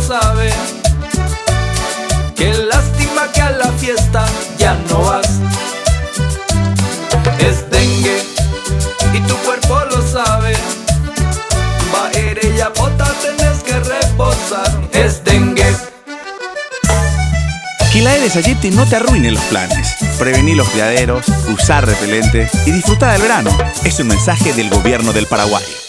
sabe. Qué lástima que a la fiesta ya no vas. Es dengue y tu cuerpo lo sabe. Baere y apota tenés que reposar. Es dengue. Que la Aedes aegypti no te arruine los planes. Prevenir los criaderos, usar repelente y disfrutar del verano. Es un mensaje del gobierno del Paraguay.